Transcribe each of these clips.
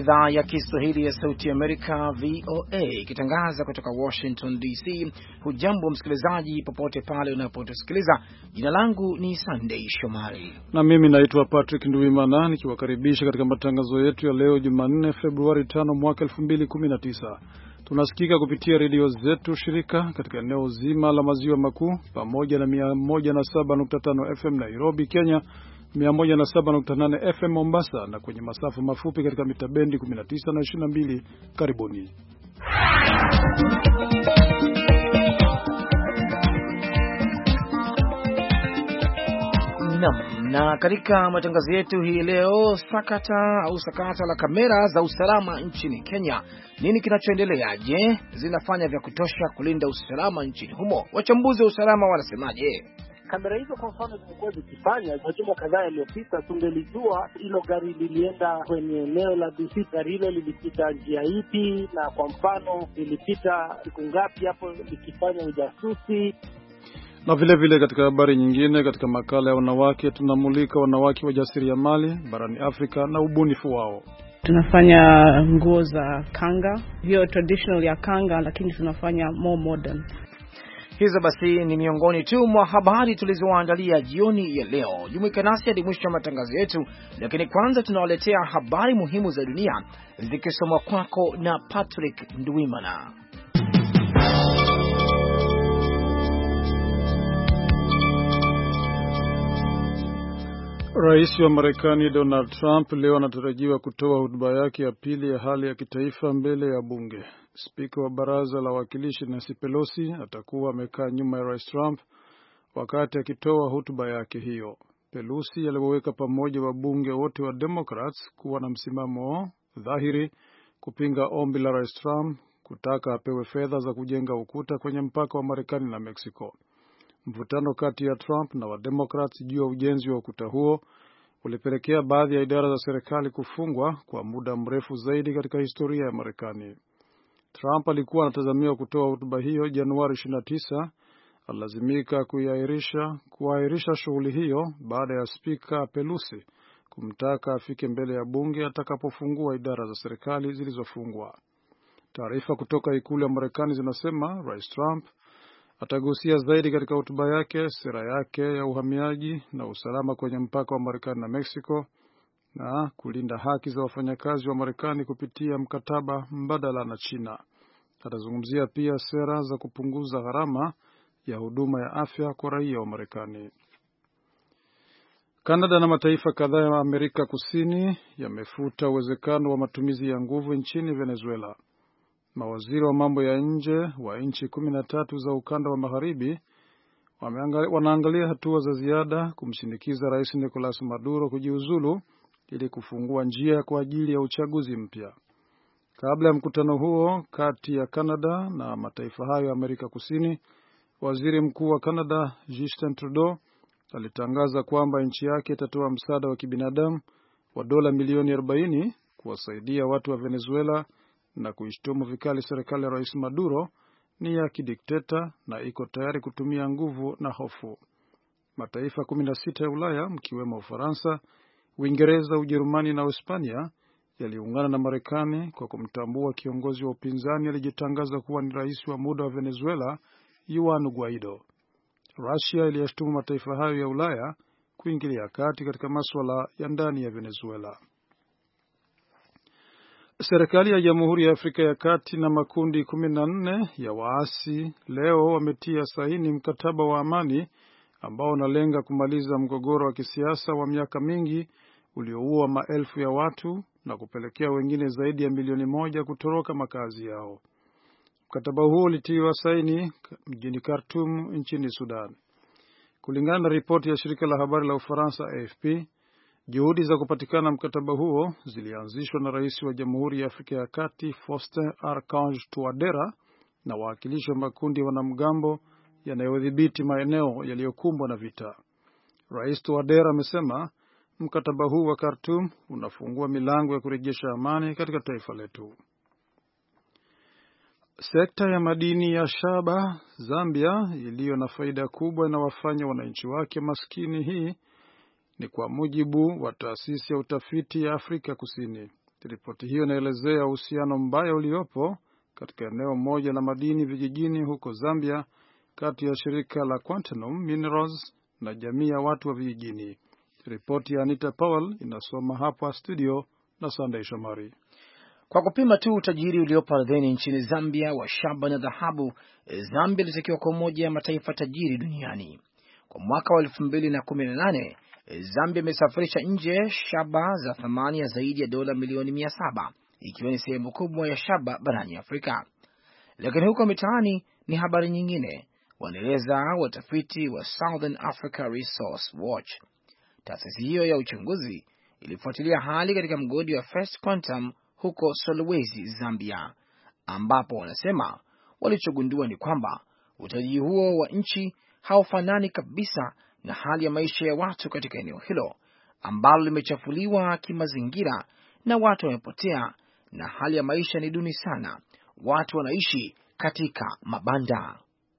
idhaa ya Kiswahili ya Sauti Amerika, VOA, ikitangaza kutoka Washington DC. Hujambo msikilizaji popote pale unapotusikiliza. Jina langu ni Sunday Shomari. Na mimi naitwa Patrick Nduwimana, nikiwakaribisha katika matangazo yetu ya leo Jumanne Februari 5 mwaka 2019. Tunasikika kupitia redio zetu shirika katika eneo zima la maziwa makuu pamoja na 107.5 FM Nairobi, Kenya, 107.8 FM Mombasa na kwenye masafa mafupi katika mita bendi 19 na 22. Karibuni. Na katika matangazo yetu hii leo, sakata la kamera za usalama nchini Kenya. Nini kinachoendelea? Je, zinafanya vya kutosha kulinda usalama nchini humo? Wachambuzi wa usalama wanasemaje? Kamera hizo kwa mfano zimekuwa zikifanya majuma kadhaa yaliyopita, tungelijua hilo gari lilienda kwenye eneo la Dusit, gari hilo lilipita njia ipi, na kwa mfano lilipita siku ngapi hapo likifanya ujasusi. Na vile katika habari nyingine, katika makala ya wanawake tunamulika wanawake wajasiriamali barani Afrika na ubunifu wao. Tunafanya nguo za kanga, hiyo traditional ya kanga, lakini tunafanya more modern. Hizo basi ni miongoni tu mwa habari tulizoandalia jioni ya leo. Jumuika nasi hadi mwisho wa matangazo yetu, lakini kwanza tunawaletea habari muhimu za dunia zikisomwa kwako na Patrick Nduwimana. Rais wa Marekani Donald Trump leo anatarajiwa kutoa hotuba yake ya pili ya hali ya kitaifa mbele ya bunge. Spika wa baraza la wawakilishi Nancy Pelosi atakuwa amekaa nyuma ya Rais Trump wakati akitoa hotuba yake hiyo. Pelosi aliwaweka pamoja wabunge wote wa Democrats kuwa na msimamo dhahiri kupinga ombi la Rais Trump kutaka apewe fedha za kujenga ukuta kwenye mpaka wa Marekani na Mexico. Mvutano kati ya Trump na wa Democrats juu ya ujenzi wa ukuta huo ulipelekea baadhi ya idara za serikali kufungwa kwa muda mrefu zaidi katika historia ya Marekani. Trump alikuwa anatazamiwa kutoa hotuba hiyo Januari 29, alilazimika kuahirisha shughuli hiyo baada ya Spika Pelosi kumtaka afike mbele ya bunge atakapofungua idara za serikali zilizofungwa. Taarifa kutoka ikulu ya Marekani zinasema Rais Trump atagusia zaidi katika hotuba yake sera yake ya uhamiaji na usalama kwenye mpaka wa Marekani na Mexico na kulinda haki za wafanyakazi wa Marekani kupitia mkataba mbadala na China. Atazungumzia pia sera za kupunguza gharama ya huduma ya afya kwa raia wa Marekani. Kanada na mataifa kadhaa ya Amerika Kusini yamefuta uwezekano wa matumizi ya nguvu nchini Venezuela. Mawaziri wa mambo ya nje wa nchi 13 za ukanda wa magharibi wanaangalia hatua za ziada kumshinikiza Rais Nicolas Maduro kujiuzulu ili kufungua njia kwa ajili ya uchaguzi mpya. Kabla ya mkutano huo kati ya Canada na mataifa hayo ya Amerika Kusini, Waziri Mkuu wa Canada Justin Trudeau alitangaza kwamba nchi yake itatoa msaada wa kibinadamu wa dola milioni 40 kuwasaidia watu wa Venezuela na kuishtumu vikali serikali ya Rais Maduro ni ya kidikteta na iko tayari kutumia nguvu na hofu. Mataifa 16 ya Ulaya mkiwemo Ufaransa, Uingereza, Ujerumani na Hispania yaliungana na Marekani kwa kumtambua kiongozi wa upinzani alijitangaza kuwa ni rais wa muda wa Venezuela, Juan Guaido. Russia iliyashtumu mataifa hayo ya Ulaya kuingilia kati katika masuala ya ndani ya Venezuela. Serikali ya Jamhuri ya Afrika ya Kati na makundi 14 ya waasi leo wametia saini mkataba wa amani ambao unalenga kumaliza mgogoro wa kisiasa wa miaka mingi ulioua maelfu ya watu na kupelekea wengine zaidi ya milioni 1 kutoroka makazi yao. Mkataba huo ulitiwa saini mjini Khartoum nchini Sudan. Kulingana na ripoti ya shirika la habari la Ufaransa AFP, juhudi za kupatikana mkataba huo zilianzishwa na Rais wa Jamhuri ya Afrika ya Kati Faustin Archange Touadera na wawakilishi wa makundi ya wanamgambo yanayodhibiti maeneo yaliyokumbwa na vita. Rais Touadera amesema mkataba huu wa Khartoum unafungua milango ya kurejesha amani katika taifa letu. Sekta ya madini ya shaba Zambia iliyo na faida kubwa inawafanya wananchi wake maskini. Hii ni kwa mujibu wa taasisi ya utafiti ya Afrika Kusini. Ripoti hiyo inaelezea uhusiano mbaya uliopo katika eneo moja la madini vijijini huko Zambia kati ya shirika la Quantum Minerals na jamii ya watu wa vijijini. Ripoti ya Anita Powell inasoma hapa studio na Sunday Shomari. Kwa kupima tu utajiri uliopo ardhini nchini Zambia wa shaba na dhahabu, Zambia ilitakiwa kwa moja ya mataifa tajiri duniani. Kwa mwaka wa 2018, Zambia imesafirisha nje shaba za thamani ya zaidi ya dola milioni 700, ikiwa ni sehemu kubwa ya shaba barani Afrika. Lakini huko mitaani ni habari nyingine, wanaeleza watafiti wa Southern Africa Resource Watch. Taasisi hiyo ya uchunguzi ilifuatilia hali katika mgodi wa First Quantum huko Solwezi, Zambia, ambapo wanasema walichogundua ni kwamba utajiri huo wa nchi haufanani kabisa na hali ya maisha ya watu katika eneo hilo ambalo limechafuliwa kimazingira na watu wamepotea, na hali ya maisha ni duni sana. Watu wanaishi katika mabanda.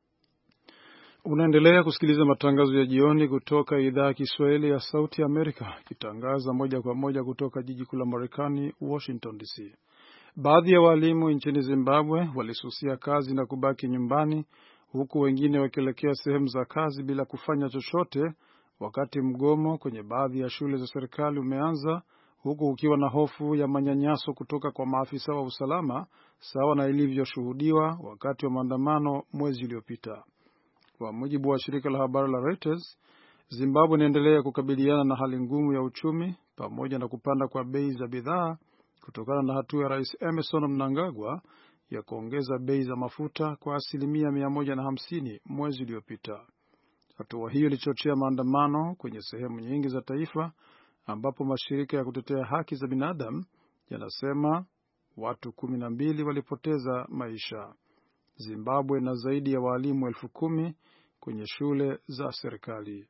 Unaendelea kusikiliza matangazo ya jioni kutoka idhaa ya Kiswahili ya Sauti Amerika, kitangaza moja kwa moja kutoka jiji kuu la Marekani, Washington DC. Baadhi ya walimu nchini Zimbabwe walisusia kazi na kubaki nyumbani, huku wengine wakielekea sehemu za kazi bila kufanya chochote, wakati mgomo kwenye baadhi ya shule za serikali umeanza, huku ukiwa na hofu ya manyanyaso kutoka kwa maafisa wa usalama, sawa na ilivyoshuhudiwa wakati wa maandamano mwezi uliopita. Kwa mujibu wa shirika la habari la Reuters, Zimbabwe inaendelea kukabiliana na hali ngumu ya uchumi pamoja na kupanda kwa bei za bidhaa kutokana na hatua ya Rais Emmerson Mnangagwa ya kuongeza bei za mafuta kwa 150% mwezi uliopita. Hatua hiyo ilichochea maandamano kwenye sehemu nyingi za taifa, ambapo mashirika ya kutetea haki za binadamu yanasema watu 12 walipoteza maisha. Zimbabwe na zaidi ya walimu 10,000 kwenye shule za serikali.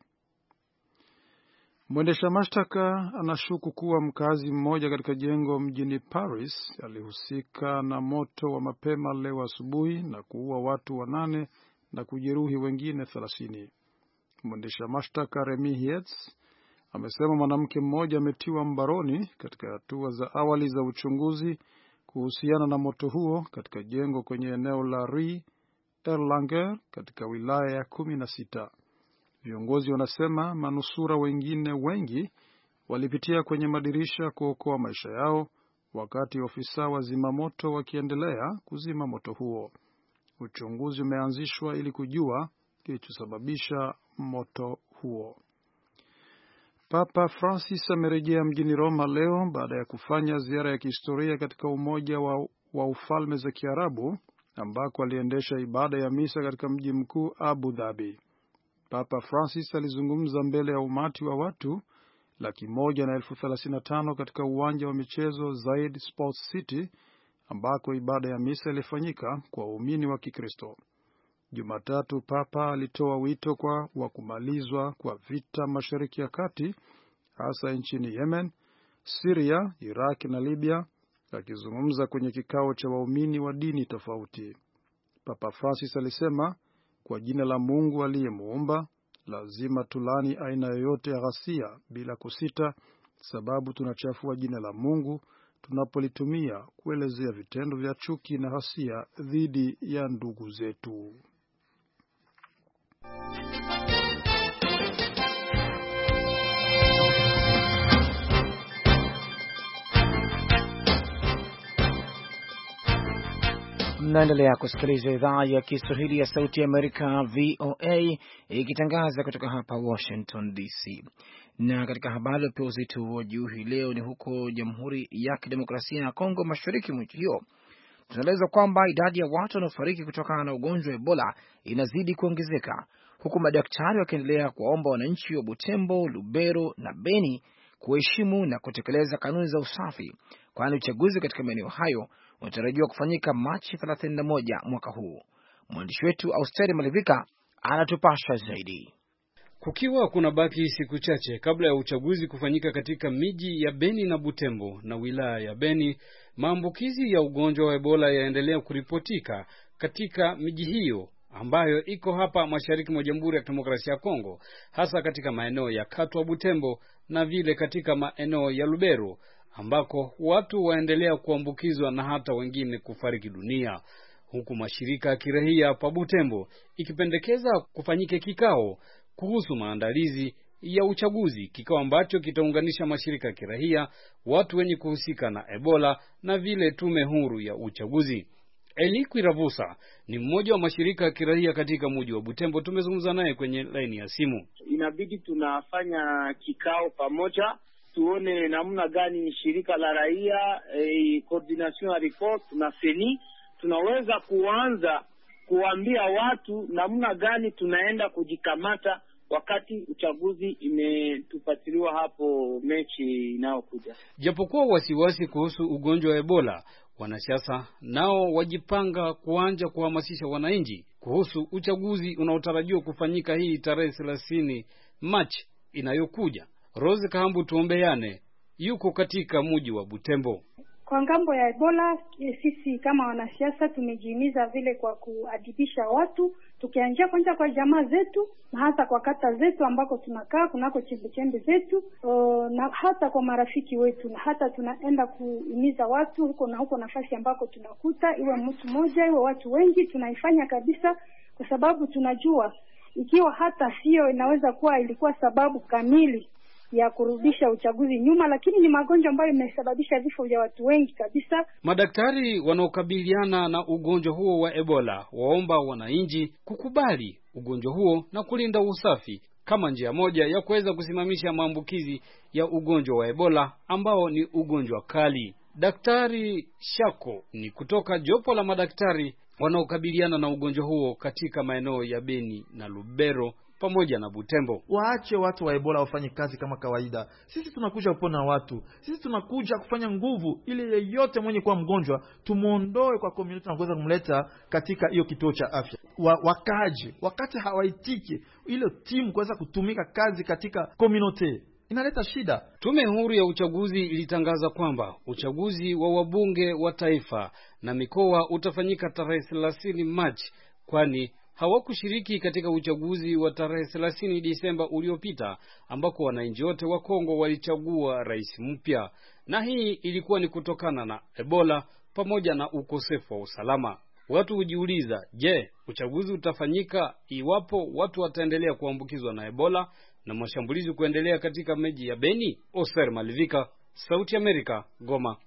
Mwendesha mashtaka anashuku kuwa mkazi mmoja katika jengo mjini Paris alihusika na moto wa mapema leo asubuhi na kuua watu 8 na kujeruhi wengine 30. Mwendesha mashtaka Remy Heitz amesema mwanamke mmoja ametiwa mbaroni katika hatua za awali za uchunguzi kuhusiana na moto huo katika jengo kwenye eneo la Rue Erlanger katika wilaya ya 16. Viongozi wanasema manusura wengine wengi walipitia kwenye madirisha kuokoa maisha yao, wakati ofisa wa zimamoto wakiendelea kuzima moto huo. Uchunguzi umeanzishwa ili kujua kilichosababisha moto huo. Papa Francis amerejea mjini Roma leo baada ya kufanya ziara ya kihistoria katika Umoja wa Ufalme za Kiarabu, ambako aliendesha ibada ya misa katika mji mkuu Abu Dhabi. Papa Francis alizungumza mbele ya umati wa watu 135,000 katika uwanja wa michezo Zaid Sports City, ambako ibada ya misa ilifanyika kwa waumini wa Kikristo. Jumatatu Papa alitoa wito wa kumalizwa kwa vita Mashariki ya Kati, hasa nchini Yemen, Syria, Iraq na Libya, akizungumza kwenye kikao cha waumini wa dini tofauti. Papa Francis alisema, kwa jina la Mungu aliyemuumba, lazima tulani aina yoyote ya ghasia bila kusita, sababu tunachafua jina la Mungu tunapolitumia kuelezea vitendo vya chuki na ghasia dhidi ya ndugu zetu. Mnaendelea kusikiliza idhaa ya Kiswahili ya Sauti ya Amerika, VOA, ikitangaza kutoka hapa Washington DC. Na katika habari ya uzito wa juu hii leo ni huko Jamhuri ya Kidemokrasia ya Kongo, mashariki mwa nchi hiyo. Tunaeleza kwamba idadi ya watu wanaofariki kutokana na ugonjwa wa Ebola inazidi kuongezeka, huku madaktari wakiendelea kuwaomba wananchi wa Butembo, Lubero na Beni kuheshimu na kutekeleza kanuni za usafi, kwani uchaguzi katika maeneo hayo unatarajiwa kufanyika Machi 31 mwaka huu. Mwandishi wetu Austeri Malivika anatupasha zaidi. Kukiwa kuna baki siku chache kabla ya uchaguzi kufanyika katika miji ya Beni na Butembo na wilaya ya Beni, maambukizi ya ugonjwa wa Ebola yaendelea kuripotika katika miji hiyo ambayo iko hapa mashariki mwa Jamhuri ya Kidemokrasia ya Kongo, hasa katika maeneo ya Katwa, Butembo na vile katika maeneo ya Lubero ambako watu waendelea kuambukizwa na hata wengine kufariki dunia, huku mashirika ya kiraia pa Butembo ikipendekeza kufanyike kikao kuhusu maandalizi ya uchaguzi, kikao ambacho kitaunganisha mashirika ya kiraia, watu wenye kuhusika na Ebola na vile tume huru ya uchaguzi. Elikwi Ravusa ni mmoja wa mashirika ya kiraia katika mji wa Butembo. Tumezungumza naye kwenye laini ya simu. Inabidi tunafanya kikao pamoja, tuone namna gani shirika la raia, coordination ya report na seni tunaweza kuanza kuambia watu namna gani tunaenda kujikamata wakati uchaguzi imetupatiliwa hapo mechi inayokuja. Japokuwa wasiwasi kuhusu ugonjwa wa Ebola, wanasiasa nao wajipanga kuanza kuhamasisha wananchi kuhusu uchaguzi unaotarajiwa kufanyika hii tarehe 30 Machi inayokuja. Rose Kahambu Tuombeane yuko katika mji wa Butembo. Kwa ngambo ya Ebola, sisi kama wanasiasa tumejihimiza vile kwa kuadibisha watu, tukianzia kwanza kwa jamaa zetu na hata kwa kata zetu ambako tunakaa kunako chembe zetu, na hata kwa marafiki wetu, na hata tunaenda kuhimiza watu huko na huko nafasi ambako tunakuta, iwe mtu mmoja iwe watu wengi, tunaifanya kabisa, kwa sababu tunajua ikiwa hata sio inaweza kuwa ilikuwa sababu kamili ya kurudisha uchaguzi nyuma, lakini ni magonjwa ambayo imesababisha vifo vya watu wengi kabisa. Madaktari wanaokabiliana na ugonjwa huo wa Ebola waomba wananchi kukubali ugonjwa huo na kulinda usafi kama njia moja ya kuweza kusimamisha maambukizi ya ugonjwa wa Ebola ambao ni ugonjwa kali. Daktari Shako ni kutoka jopo la madaktari wanaokabiliana na ugonjwa huo katika maeneo ya Beni na Lubero pamoja na Butembo. Waache watu wa Ebola wafanye kazi kama kawaida. Sisi tunakuja kupona watu. Sisi tunakuja kufanya nguvu ili yeyote mwenye kuwa mgonjwa tumuondoe kwa community na kuweza kumleta katika hiyo kituo cha afya. Wakaji wakati hawaitiki ile timu kuweza kutumika kazi katika community inaleta shida. Tume huru ya uchaguzi ilitangaza kwamba uchaguzi wa wabunge wa taifa na mikoa utafanyika tarehe 30 Machi, kwani hawakushiriki katika uchaguzi wa tarehe 30 Disemba uliopita ambako wananchi wote wa Kongo walichagua rais mpya, na hii ilikuwa ni kutokana na Ebola pamoja na ukosefu wa usalama. Watu hujiuliza, je, uchaguzi utafanyika iwapo watu wataendelea kuambukizwa na Ebola na mashambulizi kuendelea katika miji ya Beni? Oser Malivika, Sauti Amerika, Goma.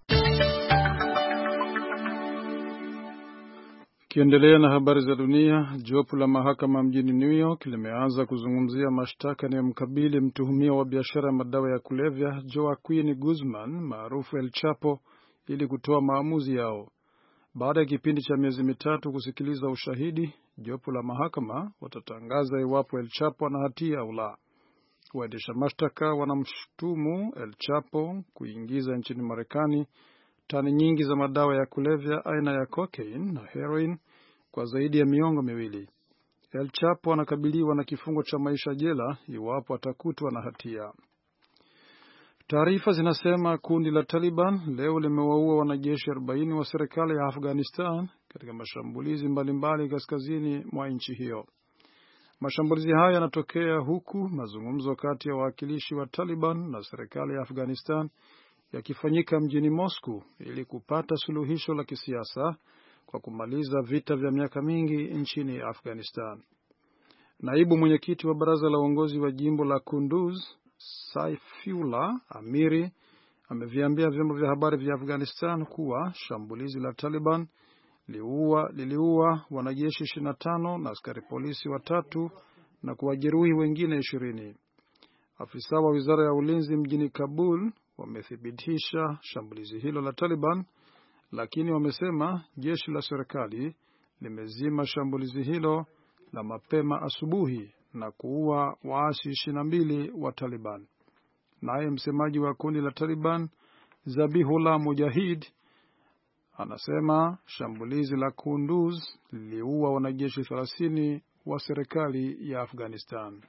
Kiendelea na habari za dunia, jopo la mahakama mjini New York limeanza kuzungumzia mashtaka yanayomkabili mtuhumiwa wa biashara ya madawa ya kulevya Joaquin Guzman maarufu El Chapo ili kutoa maamuzi yao. Baada ya kipindi cha miezi mitatu kusikiliza ushahidi, jopo la mahakama watatangaza iwapo El Chapo ana hatia au la. Waendesha mashtaka wanamshutumu El Chapo kuingiza nchini Marekani tani nyingi za madawa ya kulevya aina ya cocaine na heroin kwa zaidi ya miongo miwili. El Chapo anakabiliwa na kifungo cha maisha jela iwapo atakutwa na hatia. Taarifa zinasema kundi la Taliban leo limewaua wanajeshi 40 wa serikali ya Afghanistan katika mashambulizi mbalimbali kaskazini mwa nchi hiyo. Mashambulizi haya yanatokea huku mazungumzo kati ya wawakilishi wa Taliban na serikali ya Afghanistan yakifanyika mjini Moscow ili kupata suluhisho la kisiasa kwa kumaliza vita vya miaka mingi nchini Afghanistan. Naibu mwenyekiti wa baraza la uongozi wa jimbo la Kunduz, Saifullah Amiri, ameviambia vyombo vya habari vya Afghanistan kuwa shambulizi la Taliban liliua wanajeshi 25 na askari polisi 3 na kuwajeruhi wengine 20. Afisa wa wizara ya ulinzi mjini Kabul wamethibitisha shambulizi hilo la Taliban, lakini wamesema jeshi la serikali limezima shambulizi hilo la mapema asubuhi na kuua waasi 22 wa Taliban. Naye msemaji wa kundi la Taliban, Zabihullah Mujahid, anasema shambulizi la Kunduz liliua wanajeshi 30 wa serikali ya Afghanistan.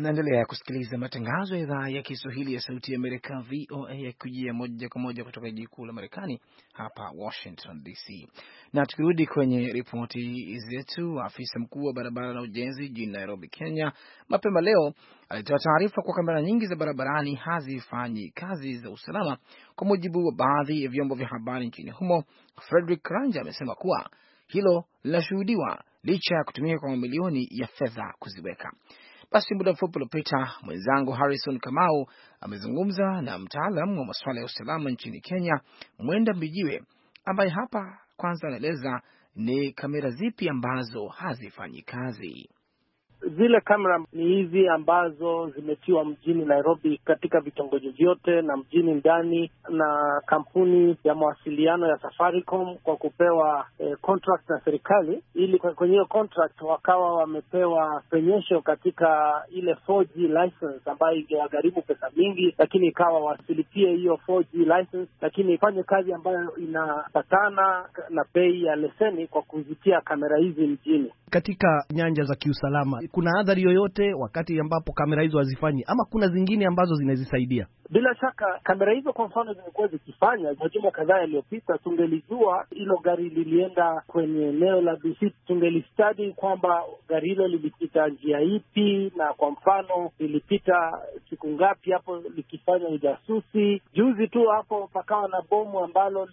Naendelea kusikiliza matangazo ya idhaa ya Kiswahili ya Sauti ya Amerika VOA yakujia moja kwa moja kutoka jiji kuu la Marekani hapa Washington DC. Na tukirudi kwenye ripoti zetu, afisa mkuu wa barabara na ujenzi jijini Nairobi, Kenya, mapema leo alitoa taarifa kwa kamera nyingi za barabarani hazifanyi kazi za usalama. Kwa mujibu wa baadhi ya vyombo vya habari nchini humo, Frederick Karanja amesema kuwa hilo linashuhudiwa licha ya kutumika kwa mamilioni ya fedha kuziweka. Basi muda mfupi uliopita mwenzangu Harrison Kamau amezungumza na mtaalamu wa masuala ya usalama nchini Kenya, Mwenda Mbijiwe, ambaye hapa kwanza anaeleza ni kamera zipi ambazo hazifanyi kazi. Zile kamera ni hizi ambazo zimetiwa mjini Nairobi katika vitongoji vyote na mjini ndani na kampuni ya mawasiliano ya Safaricom kwa kupewa contract na serikali, ili kwenye hiyo contract wakawa wamepewa penyesho katika ile 4G license ambayo ingewagharimu pesa mingi, lakini ikawa wasilipie hiyo 4G license, lakini ifanye kazi ambayo inapatana na bei ya leseni kwa kuzitia kamera hizi mjini. Katika nyanja za kiusalama, kuna adhari yoyote wakati ambapo kamera hizo hazifanyi, ama kuna zingine ambazo zinazisaidia? Bila shaka kamera hizo kwa mfano zimekuwa zikifanya. Majuma kadhaa yaliyopita tungelijua hilo gari lilienda kwenye eneo la Dusit, tungelistadi kwamba gari hilo lilipita njia ipi, na kwa mfano lilipita siku ngapi hapo likifanya ujasusi. Juzi tu hapo pakawa na bomu ambalo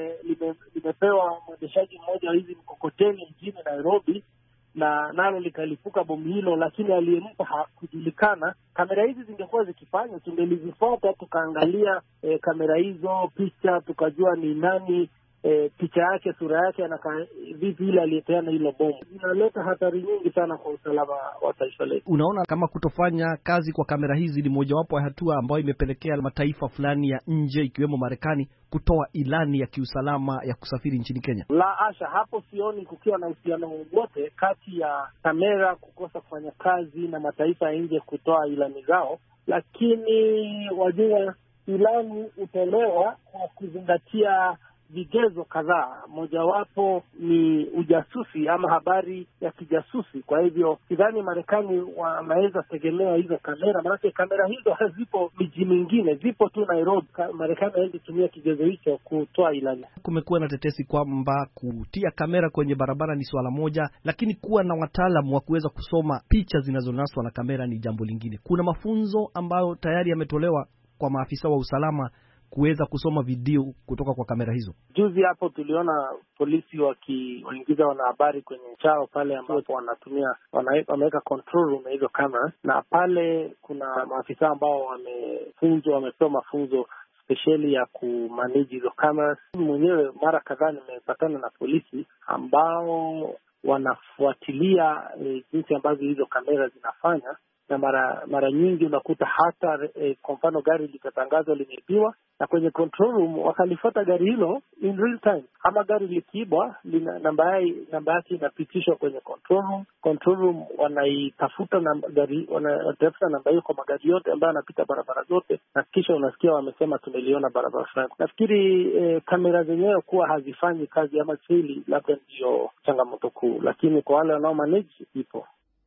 limepewa mwendeshaji mmoja wa hizi mkokoteni mjini Nairobi, na nalo likalipuka bomu hilo, lakini aliyempa hakujulikana. Kamera hizi zingekuwa zikifanya, tungelizifuata tukaangalia kamera hizo picha, tukajua ni nani, picha yake, sura yake, na vipi ile aliyepeana hilo bomu. Inaleta hatari nyingi sana kwa usalama wa taifa letu. Unaona kama kutofanya kazi kwa kamera hizi ni mojawapo ya hatua ambayo imepelekea mataifa fulani ya nje ikiwemo Marekani kutoa ilani ya kiusalama ya kusafiri nchini Kenya? La asha, hapo sioni kukiwa na uhusiano wowote kati ya kamera kukosa kufanya kazi na mataifa ya nje kutoa ilani zao, lakini wajua ilani utolewa kwa kuzingatia vigezo kadhaa, mojawapo ni ujasusi ama habari ya kijasusi. Kwa hivyo sidhani Marekani wanaweza tegemea hizo kamera, maana kamera hizo hazipo miji mingine, zipo tu Nairobi. Marekani haiwezi tumia kigezo hicho kutoa ilani. Kumekuwa na tetesi kwamba kutia kamera kwenye barabara ni swala moja, lakini kuwa na wataalamu wa kuweza kusoma picha zinazonaswa na kamera ni jambo lingine. Kuna mafunzo ambayo tayari yametolewa kwa maafisa wa usalama kuweza kusoma video kutoka kwa kamera hizo. Juzi hapo tuliona polisi wakiingiza wanahabari kwenye chao pale ambapo wameweka control room hizo kamera, na pale kuna maafisa ambao wamepewa mafunzo spesheli ya kumanage hizo kamera. Mwenyewe mara kadhaa nimepatana na polisi ambao wanafuatilia jinsi ambavyo hizo kamera zinafanya, na mara nyingi unakuta hata kwa mfano gari likatangazwa limeibiwa, na kwenye control room wakalifuata gari hilo in real time. Ama gari likiibwa, namba yake inapitishwa kwenye control room wanaitafuta wanatafuta namba hiyo kwa magari yote ambayo yanapita barabara zote, na kisha unasikia wamesema tumeliona barabara fulani. Nafikiri kamera zenyewe kuwa hazifanyi kazi ama sili, labda ndio changamoto kuu, lakini kwa wale wanao manage ipo.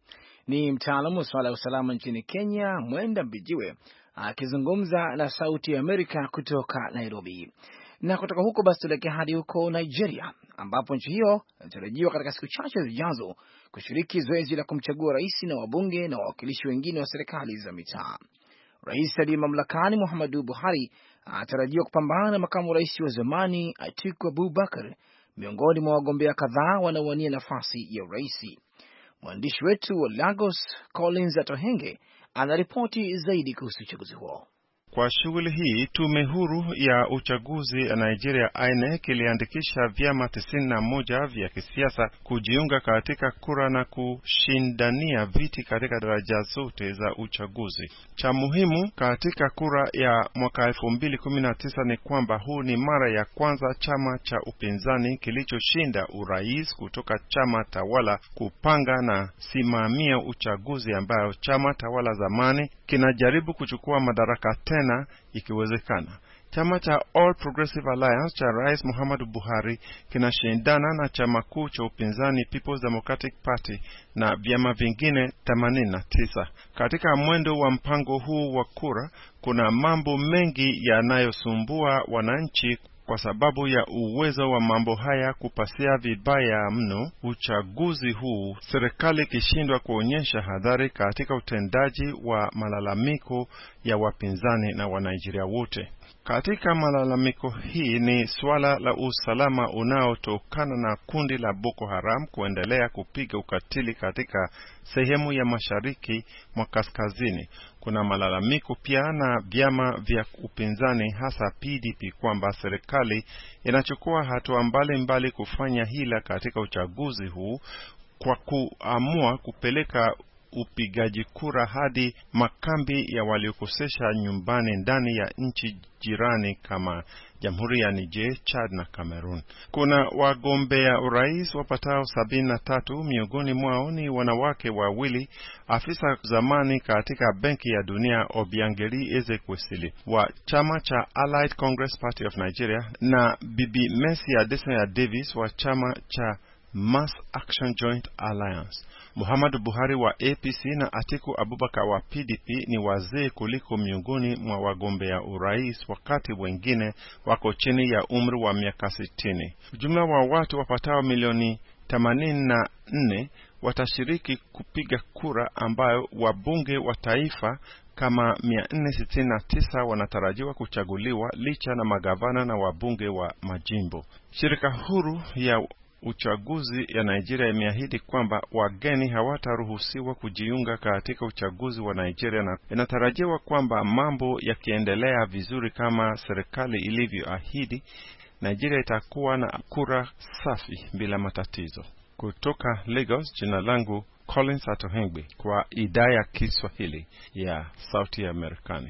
Ni mtaalamu wa swala ya usalama nchini Kenya, Mwenda Mbijiwe, akizungumza na Sauti ya Amerika kutoka Nairobi. Na kutoka huko basi tuelekea hadi huko Nigeria, ambapo nchi hiyo inatarajiwa katika siku chache zijazo kushiriki zoezi la kumchagua rais na wabunge na wawakilishi wengine wa serikali za mitaa. Rais aliye mamlakani Muhammadu Buhari anatarajiwa kupambana na makamu rais wa zamani Atiku Abubakar, miongoni mwa wagombea kadhaa wanaowania nafasi ya urais. Mwandishi wetu wa Lagos Collins Atohenge anaripoti zaidi kuhusu uchaguzi huo. Kwa shughuli hii, tume huru ya uchaguzi Nigeria INEC iliandikisha vyama 91 vya kisiasa kujiunga katika kura na kushindania viti katika daraja zote za uchaguzi. Cha muhimu katika kura ya mwaka 2019 ni kwamba huu ni mara ya kwanza chama cha upinzani kilichoshinda urais kutoka chama tawala kupanga na simamia uchaguzi ambao chama tawala zamani kinajaribu kuchukua madaraka tena ikiwezekana. Chama cha All Progressive Alliance cha Rais Muhammadu Buhari kinashindana na chama kuu cha upinzani People's Democratic Party na vyama vingine 89. Katika mwendo wa mpango huu wa kura, kuna mambo mengi yanayosumbua wananchi kwa sababu ya uwezo wa mambo haya kupasia vibaya mno uchaguzi huu, serikali ikishindwa kuonyesha hadhari katika utendaji wa malalamiko ya wapinzani na Wanigeria wote. Katika malalamiko hii ni swala la usalama unaotokana na kundi la Boko Haram kuendelea kupiga ukatili katika sehemu ya mashariki mwa kaskazini. Kuna malalamiko pia na vyama vya upinzani hasa PDP kwamba serikali inachukua hatua mbalimbali kufanya hila katika uchaguzi huu kwa kuamua kupeleka upigaji kura hadi makambi ya waliokosesha nyumbani ndani ya nchi jirani kama Jamhuri ya Niger, Chad na Cameroon. Kuna wagombea urais wapatao 73, miongoni mwao ni wanawake wawili, afisa zamani katika Benki ya Dunia Obiangeli Ezekwesili wa chama cha Allied Congress Party of Nigeria na Bibi Mercy Adesanya Davis wa chama cha Mass Action Joint Alliance. Muhammadu Buhari wa APC na Atiku Abubakar wa PDP ni wazee kuliko miongoni mwa wagombea urais, wakati wengine wako chini ya umri wa miaka 60. Jumla wa watu wapatao milioni 84 watashiriki kupiga kura, ambayo wabunge wa taifa kama 469 wanatarajiwa kuchaguliwa licha na magavana na wabunge wa majimbo. Shirika huru ya uchaguzi ya Nigeria imeahidi kwamba wageni hawataruhusiwa kujiunga katika uchaguzi wa Nigeria, na inatarajiwa kwamba mambo yakiendelea vizuri kama serikali ilivyoahidi, Nigeria itakuwa na kura safi bila matatizo. Kutoka Lagos, jina langu Collins Atohengbe kwa idhaa ya Kiswahili ya Sauti ya Amerikani.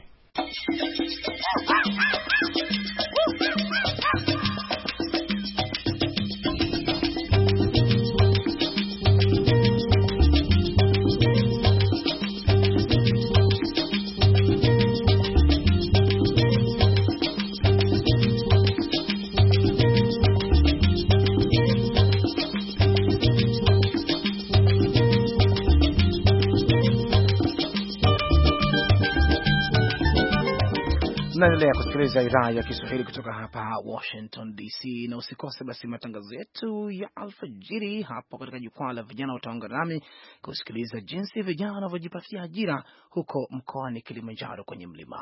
Naendelea kusikiliza idhaa ya Kiswahili kutoka hapa Washington DC, na usikose basi matangazo yetu ya alfajiri hapo katika jukwaa la vijana. Utaungana nami kusikiliza jinsi vijana wanavyojipatia ajira huko mkoani Kilimanjaro kwenye mlima.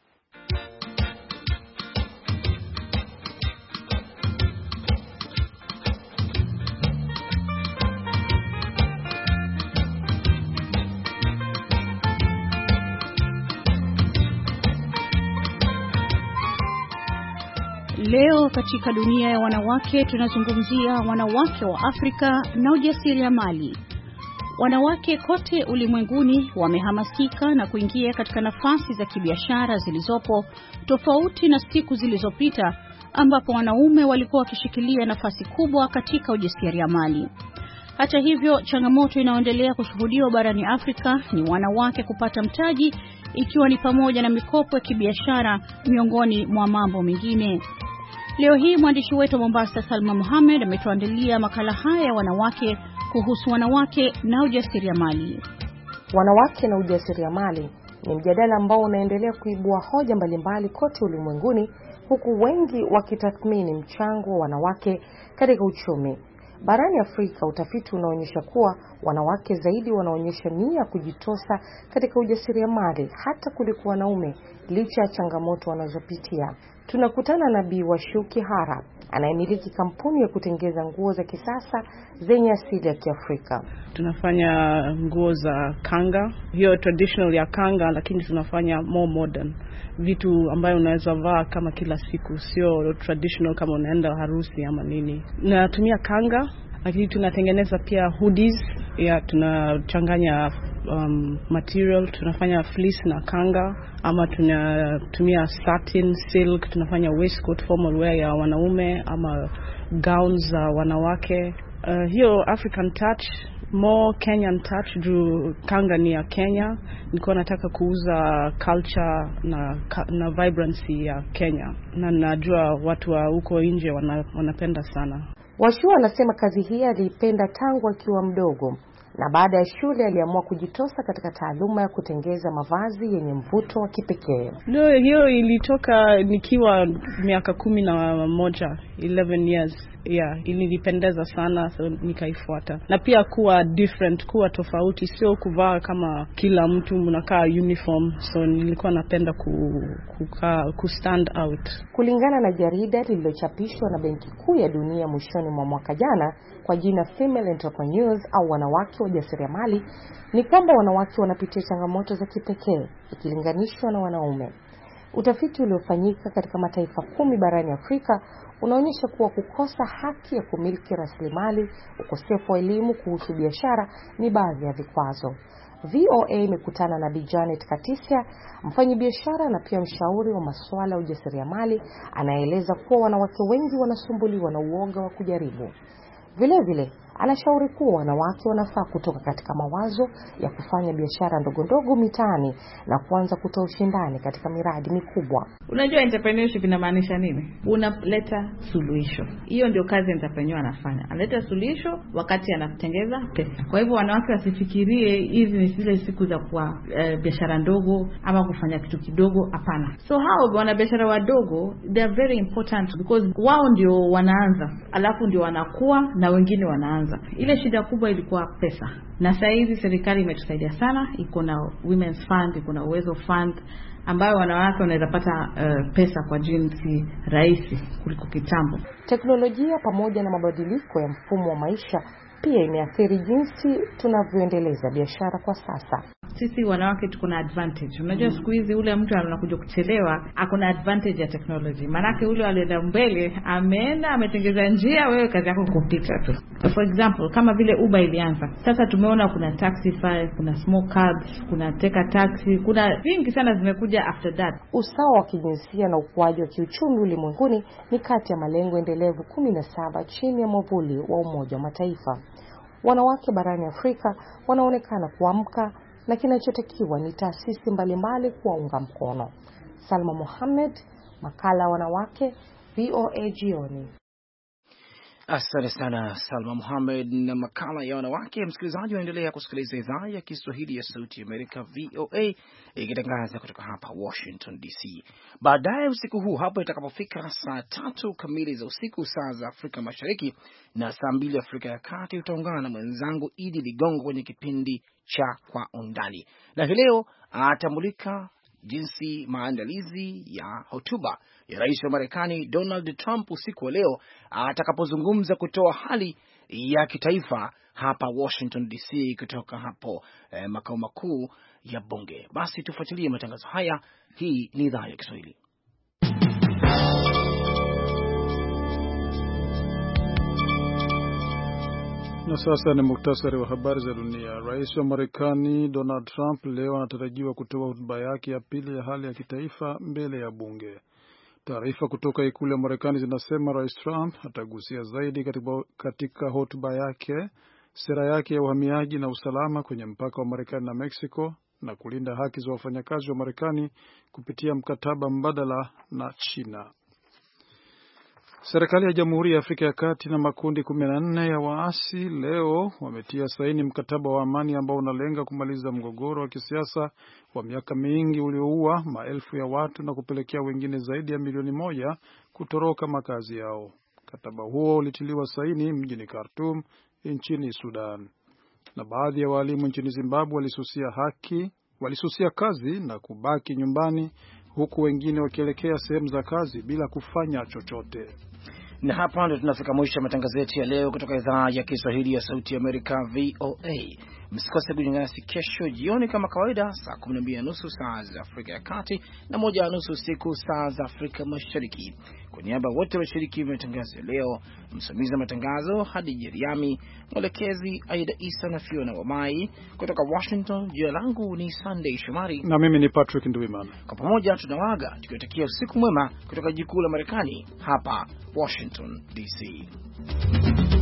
Leo katika dunia ya wanawake tunazungumzia wanawake wa Afrika na ujasiriamali. Wanawake kote ulimwenguni wamehamasika na kuingia katika nafasi za kibiashara zilizopo, tofauti na siku zilizopita ambapo wanaume walikuwa wakishikilia nafasi kubwa katika ujasiriamali. Hata hivyo, changamoto inayoendelea kushuhudiwa barani Afrika ni wanawake kupata mtaji, ikiwa ni pamoja na mikopo ya kibiashara miongoni mwa mambo mengine. Leo hii mwandishi wetu Mombasa Salma Mohamed ametuandalia makala haya ya wanawake kuhusu wanawake na ujasiriamali. Wanawake na ujasiriamali ni mjadala ambao unaendelea kuibua hoja mbalimbali kote ulimwenguni, huku wengi wakitathmini mchango wa wanawake katika uchumi. Barani Afrika, utafiti unaonyesha kuwa wanawake zaidi wanaonyesha nia kujitosa katika ujasiriamali hata kuliko wanaume, licha ya changamoto wanazopitia. Tunakutana na Bi Washuki Hara, anayemiliki kampuni ya kutengeza nguo za kisasa zenye asili ya Kiafrika. Tunafanya nguo za kanga, hiyo traditional ya kanga, lakini tunafanya more modern. Vitu ambayo unaweza vaa kama kila siku, sio traditional kama unaenda harusi ama nini. Natumia kanga, lakini tunatengeneza pia hoodies, ya tunachanganya material, tunafanya fleece na kanga, ama tunatumia satin, silk, tunafanya waistcoat, formal wear ya wanaume ama gowns za wanawake. Hiyo African touch, more Kenyan touch, juu kanga ni ya Kenya. Nilikuwa nataka kuuza culture na vibrancy ya Kenya, na najua watu wa huko nje wanapenda sana. Washua anasema kazi hii aliipenda tangu akiwa mdogo, na baada ya shule aliamua kujitosa katika taaluma ya kutengeza mavazi yenye mvuto wa kipekee. Ndio, hiyo ilitoka nikiwa miaka 11, 11 years. Ilinipendeza sana, so nikaifuata. Na pia kuwa different, kuwa tofauti, sio kuvaa kama kila mtu mnakaa uniform. So nilikuwa napenda ku stand out. Kulingana na jarida lililochapishwa na Benki Kuu ya Dunia mwishoni mwa mwaka jana kwa jina Female Entrepreneurs au wanawake wajasiriamali, ni kwamba wanawake wanapitia changamoto za kipekee ikilinganishwa na wanaume. Utafiti uliofanyika katika mataifa 10 barani Afrika unaonyesha kuwa kukosa haki ya kumiliki rasilimali, ukosefu wa elimu kuhusu biashara ni baadhi ya vikwazo. VOA imekutana na Bi Janet Katisia, mfanyabiashara na pia mshauri wa masuala ya ujasiriamali, anaeleza kuwa wanawake wengi wanasumbuliwa na uoga wa kujaribu. Vile vile anashauri kuwa wanawake wanafaa kutoka katika mawazo ya kufanya biashara ndogo ndogo mitaani na kuanza kutoa ushindani katika miradi mikubwa. Unajua entrepreneurship inamaanisha nini? Unaleta suluhisho. Hiyo ndio kazi entrepreneur anafanya. Analeta suluhisho wakati anatengeza pesa. Kwa hivyo wanawake wasifikirie hizi ni zile siku za kwa biashara ndogo ama kufanya kitu kidogo, hapana. So hao wana biashara wadogo, they are very important because wao ndio wanaanza, alafu ndio wanakuwa na wengine wanaanza. Ile shida kubwa ilikuwa pesa. Na sasa hivi serikali imetusaidia sana, iko na Women's Fund, iko na Uwezo Fund ambayo wanawake wanaweza pata pesa kwa jinsi rahisi kuliko kitambo. Teknolojia pamoja na mabadiliko ya mfumo wa maisha pia imeathiri jinsi tunavyoendeleza biashara kwa sasa. Sisi wanawake tuko na advantage. Unajua siku hizi ule mtu anakuja kuchelewa, akona advantage ya technology. Maana ule alienda mbele, ametengeza njia, wewe kazi yako kupita tu. For example, kama vile Uber ilianza. Sasa tumeona kuna Taxify, kuna Small Cabs, kuna Teka Taxi, kuna vingi sana zimekuja after that. Usawa wa kijinsia na ukuaji wa kiuchumi ulimwenguni ni kati ya malengo endelevu 17 chini ya mwavuli wa Umoja wa Mataifa. Wanawake barani Afrika wanaonekana kuamka, na kinachotakiwa ni taasisi mbalimbali kuwaunga mkono. Salma Mohamed, makala wanawake, VOA jioni. Asante sana Salma Mohamed na makala ya wanawake. Msikilizaji, waendelea kusikiliza idhaa ya Kiswahili ya Sauti ya Amerika VOA ikitangaza kutoka hapa Washington DC. Baadaye usiku huu hapo itakapofika saa 3 kamili za usiku saa za Afrika Mashariki na saa 2 Afrika ya Kati, utaungana na mwenzangu Idi Ligongo kwenye kipindi cha Kwa Undani. Na leo atamulika jinsi maandalizi ya hotuba ya Rais wa Marekani Donald Trump usiku wa leo atakapozungumza kutoa hali ya kitaifa hapa Washington DC kutoka hapo makao makuu ya bunge. Basi tufuatilie matangazo haya. Hii ni idhaa ya Kiswahili. Na sasa ni muktasari wa habari za dunia. Rais wa Marekani Donald Trump leo anatarajiwa kutoa hotuba yake ya pili ya hali ya kitaifa mbele ya bunge. Taarifa kutoka ikulu ya Marekani zinasema Rais Trump atagusia zaidi katika hotuba yake sera yake ya uhamiaji na usalama kwenye mpaka wa Marekani na Mexico na kulinda haki za wafanyakazi wa Marekani kupitia mkataba mbadala na China. Serikali ya Jamhuri ya Afrika ya Kati na makundi 14 ya waasi leo wametia saini mkataba wa amani ambao unalenga kumaliza mgogoro wa kisiasa wa miaka mingi ulioua maelfu ya watu na kupelekea wengine zaidi ya milioni 1 kutoroka makazi yao. Mkataba huo ulitiliwa saini mjini Khartoum nchini Sudan. Na baadhi ya walimu nchini Zimbabwe walisusia kazi na kubaki nyumbani, huku wengine wakielekea sehemu za kazi bila kufanya chochote. Na hapa ndio tunafika mwisho wa matangazo yetu ya leo kutoka idhaa ya Kiswahili ya Sauti ya Amerika VOA. Msikose kujiunga nasi kesho jioni kama kawaida saa 12:30 saa za Afrika ya Kati na 1:30 usiku saa za Afrika Mashariki. Kwa niaba wote washiriki matangazo leo, msimamizi wa matangazo Hadi Jeriami, mwelekezi Aida Isa na Fiona Wamai kutoka Washington. Jina langu ni Sunday Shomari na mimi ni Patrick Nduwimana. Kwa pamoja tunawaaga tukiwatakia usiku mwema kutoka jikuu la Marekani hapa Washington DC.